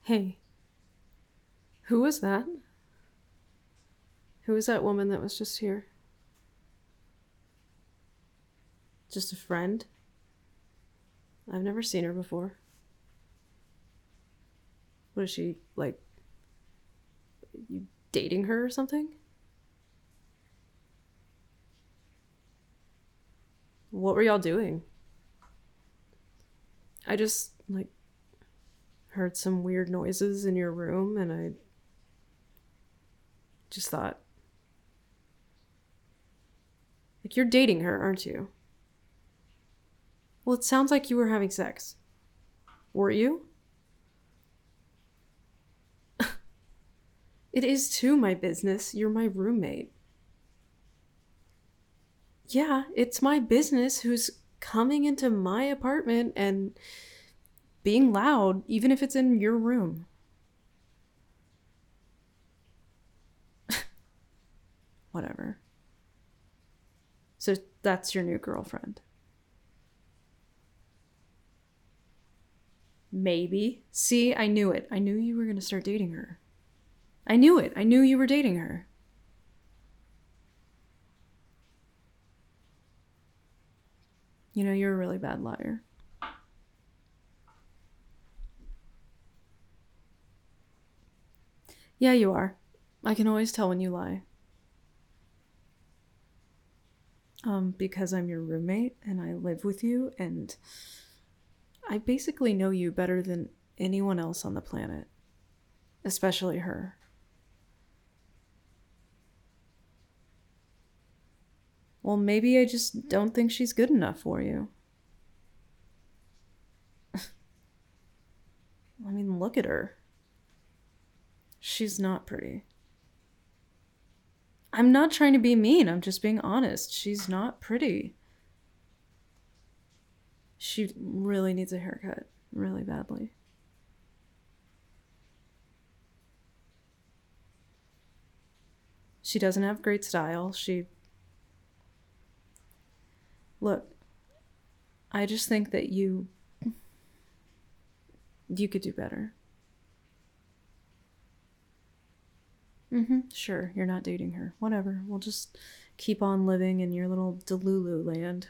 Hey, who was that? Who was that woman that was just here? Just a friend? I've never seen her before. What is she, like, you dating her or something? What were y'all doing? I just, like, heard some weird noises in your room and I just thought, like, you're dating her, aren't you? Well, it sounds like you were having sex. Were you? It is too my business. You're my roommate. Yeah, it's my business who's coming into my apartment and being loud, even if it's in your room. Whatever. So that's your new girlfriend. Maybe. See, I knew it. I knew you were going to start dating her. I knew it. I knew you were dating her. You know, you're a really bad liar. Yeah, you are. I can always tell when you lie. Because I'm your roommate and I live with you and I basically know you better than anyone else on the planet, especially her. Well, maybe I just don't think she's good enough for you. I mean, look at her. She's not pretty. I'm not trying to be mean, I'm just being honest. She's not pretty. She really needs a haircut, really badly. She doesn't have great style. Look, I just think that you could do better. Sure, you're not dating her. Whatever. We'll just keep on living in your little Delulu land.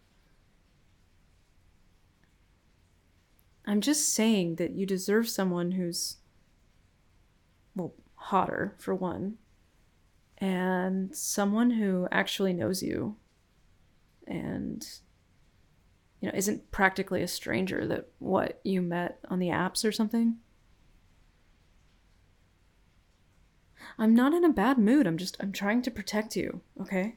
I'm just saying that you deserve someone who's, well, hotter, for one, and someone who actually knows you and, isn't practically a stranger that, what, you met on the apps or something? I'm not in a bad mood. I'm trying to protect you, okay?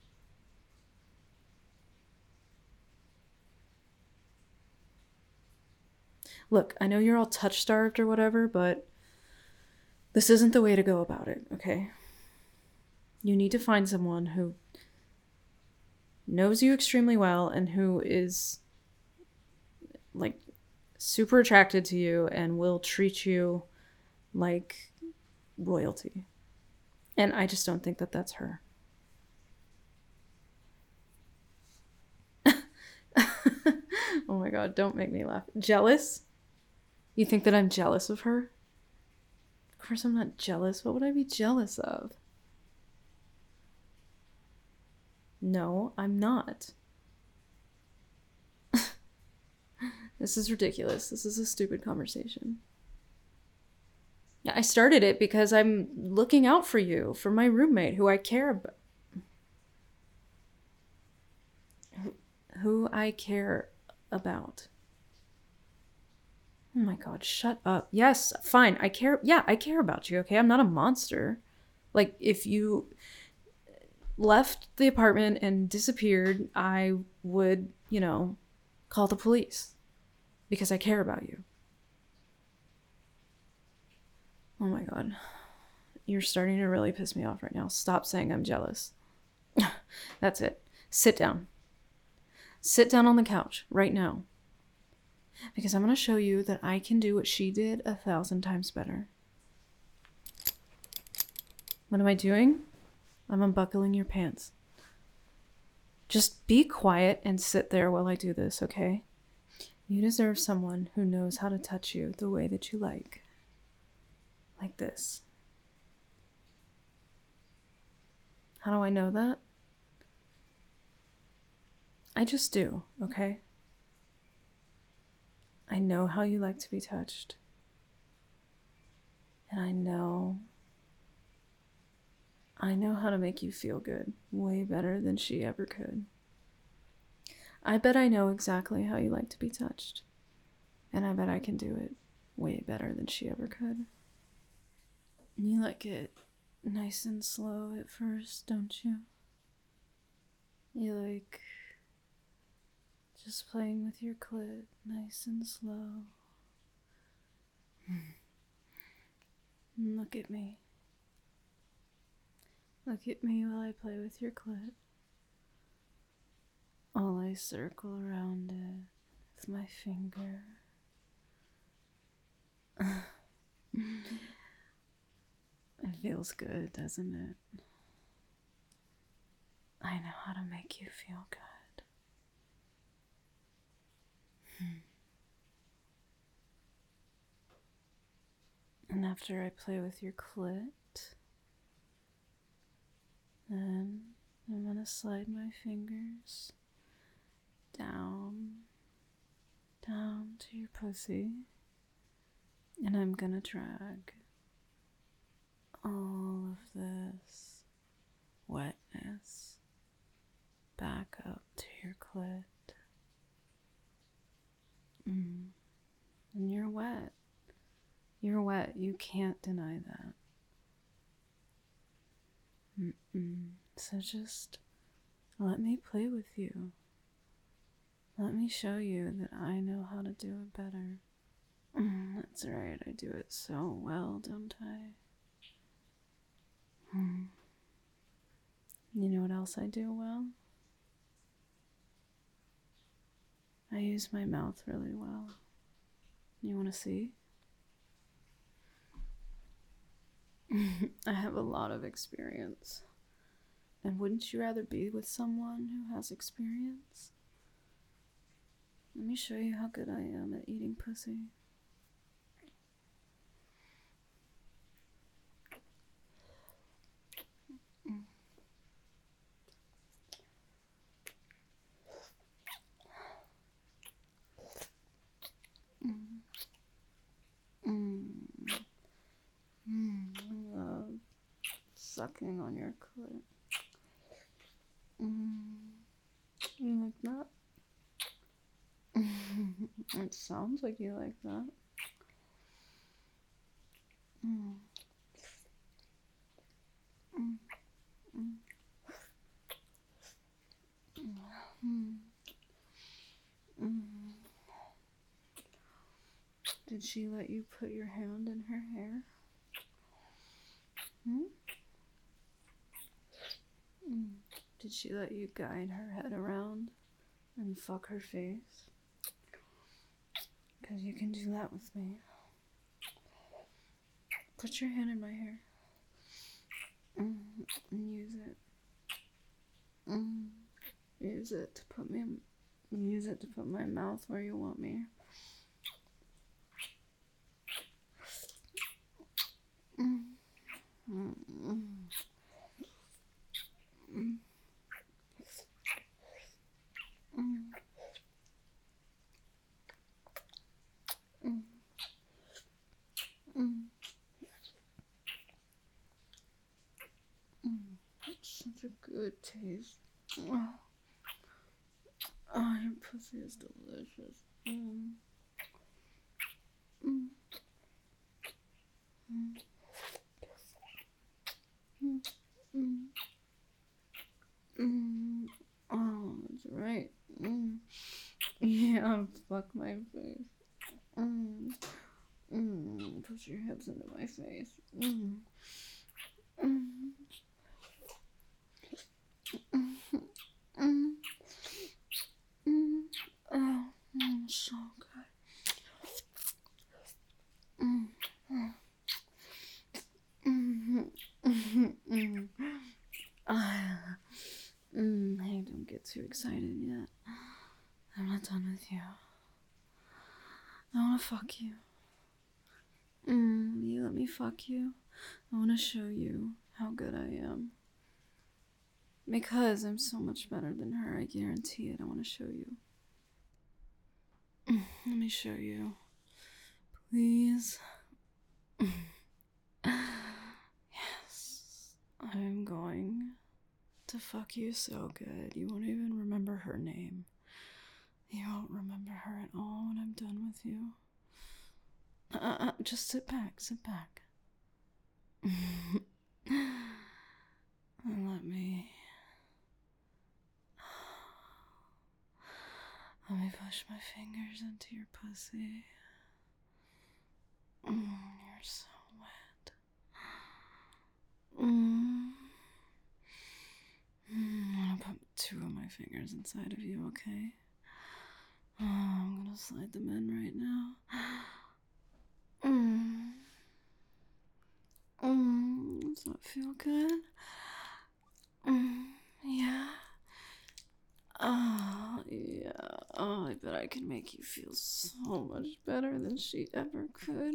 Look, I know you're all touch starved or whatever, but this isn't the way to go about it, okay? You need to find someone who knows you extremely well and who is, like, super attracted to you and will treat you like royalty. And I just don't think that that's her. Oh my god, don't make me laugh. Jealous? You think that I'm jealous of her? Of course I'm not jealous. What would I be jealous of? No, I'm not. This is ridiculous. This is a stupid conversation. I started it because I'm looking out for you, for my roommate who I care about. Who I care about. Oh my god, shut up. Yes, fine. I care. Yeah, I care about you, okay? I'm not a monster. Like, if you left the apartment and disappeared, I would, call the police because I care about you. Oh my god. You're starting to really piss me off right now. Stop saying I'm jealous. That's it. Sit down. Sit down on the couch right now. Because I'm going to show you that I can do what she did 1,000 times better. What am I doing? I'm unbuckling your pants. Just be quiet and sit there while I do this, okay? You deserve someone who knows how to touch you the way that you like. like this. How do I know that? I just do, okay? I know how you like to be touched. And I know how to make you feel good way better than she ever could. I bet I know exactly how you like to be touched. And I bet I can do it way better than she ever could. You like it nice and slow at first, don't you? You like just playing with your clit nice and slow. Look at me. Look at me while I play with your clit. While I circle around it with my finger. It feels good, doesn't it? I know how to make you feel good. And after I play with your clit, then I'm gonna slide my fingers down to your pussy, and I'm gonna drag all of this wetness back up to your clit. And you're wet. You're wet. You can't deny that. So just let me play with you. Let me show you that I know how to do it better. That's right, I do it so well, don't I? You know what else I do well? I use my mouth really well. You want to see? I have a lot of experience. And wouldn't you rather be with someone who has experience? Let me show you how good I am at eating pussy. I love sucking on your clit. You like that? It sounds like you like that. Did she let you put your hand in her hair? Did she let you guide her head around and fuck her face? Because you can do that with me. Put your hand in my hair. And use it. Use it to put my mouth where you want me. Such a good taste. Oh, your pussy is delicious. Oh, that's right. Yeah, fuck my face. Put your hips into my face. Oh, so good. Hey, don't get too excited yet. I'm not done with you. I wanna fuck you. You let me fuck you. I want to show you how good I am. Because I'm so much better than her, I guarantee it. I want to show you. Let me show you. Please. Yes. I'm going to fuck you so good. You won't even remember her name. You won't remember her at all when I'm done with you. Just sit back, sit back. And let me push my fingers into your pussy. You're so wet. I'm gonna put 2 of my fingers inside of you, okay? I'm gonna slide them in right now. Does that feel good? Yeah. Oh, yeah. Oh, I bet I can make you feel so much better than she ever could.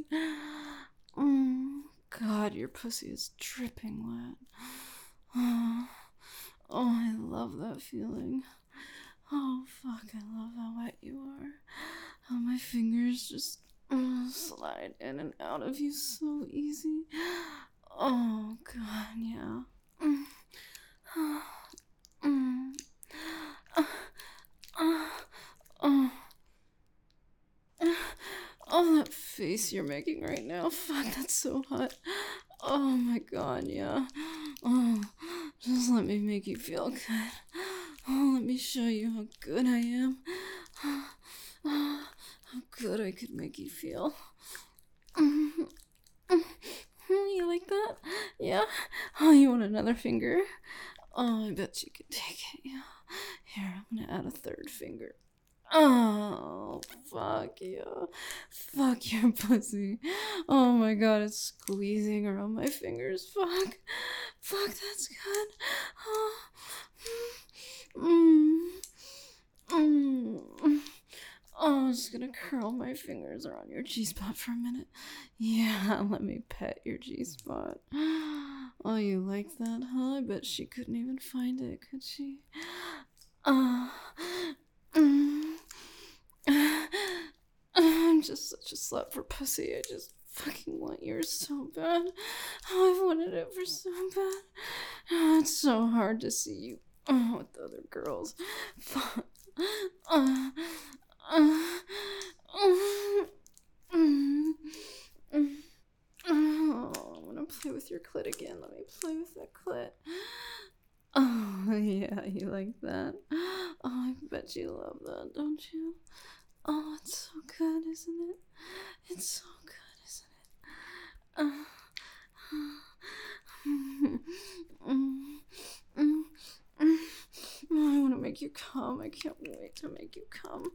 God, your pussy is dripping wet. Oh, I love that feeling. Oh, fuck, I love how wet you are. How my fingers just slide in and out of you so easy. Oh, God, yeah. Oh, that face you're making right now. Fuck, that's so hot. Oh my god, yeah. Oh, just let me make you feel good. Oh, let me show you how good I am. How good I could make you feel. You like that? Yeah? Oh, you want another finger? Oh, I bet you could take it, yeah. Here, I'm gonna add a 3rd finger. Oh, fuck you. Fuck your pussy. Oh my god, it's squeezing around my fingers. Fuck. Fuck, that's good. Oh. Oh, I'm just gonna curl my fingers around your G-spot for a minute. Yeah, let me pet your G-spot. Oh, you like that, huh? I bet she couldn't even find it, could she? I'm just such a slut for pussy. I just fucking want yours so bad. Oh, I've wanted it for so bad. Oh, it's so hard to see you with the other girls. Fuck. Oh, I want to play with your clit again. Let me play with that clit. Oh, yeah, you like that? Oh, I bet you love that, don't you? Oh, it's so good, isn't it? It's so good, isn't it? I want to make you come. I can't wait to make you come.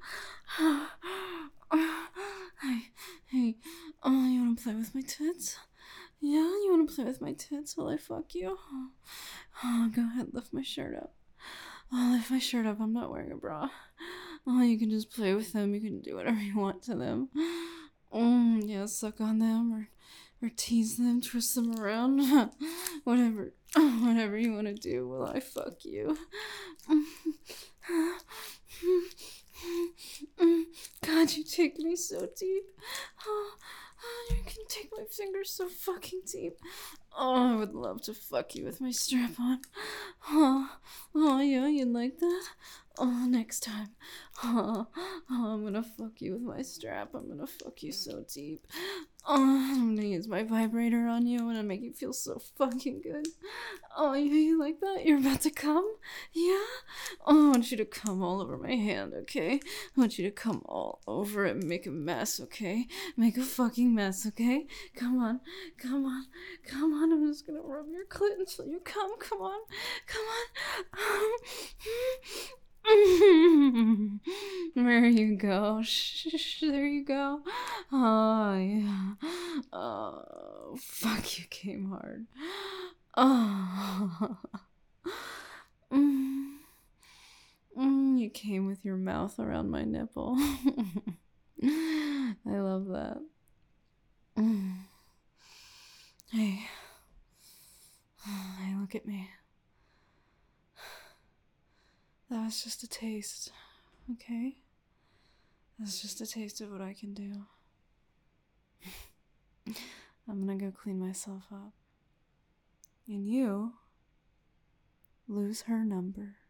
Hey, oh, you want to play with my tits? Yeah, you want to play with my tits while I fuck you? Oh, go ahead, lift my shirt up. Oh, lift my shirt up. I'm not wearing a bra. Oh, you can just play with them. You can do whatever you want to them. Yeah, suck on them or tease them, twist them around. Whatever you want to do while I fuck you. God, you take me so deep. Oh, you can take my fingers so fucking deep. Oh, I would love to fuck you with my strap on. Oh yeah, you'd like that? Oh, next time. I'm gonna fuck you with my strap. I'm gonna fuck you so deep. I'm gonna use my vibrator on you and make you feel so fucking good. Oh, you like that? You're about to come? Yeah? Oh, I want you to come all over my hand, okay? I want you to come all over it and make a mess, okay? Make a fucking mess, okay? Come on, come on, come on. I'm just gonna rub your clit until you come. Come on, come on. There you go. Shh, there you go. Oh, yeah. Oh, fuck, you came hard. Oh. You came with your mouth around my nipple. I love that. Hey. Hey, look at me. That was just a taste, okay? That's just a taste of what I can do. I'm gonna go clean myself up. And you lose her number.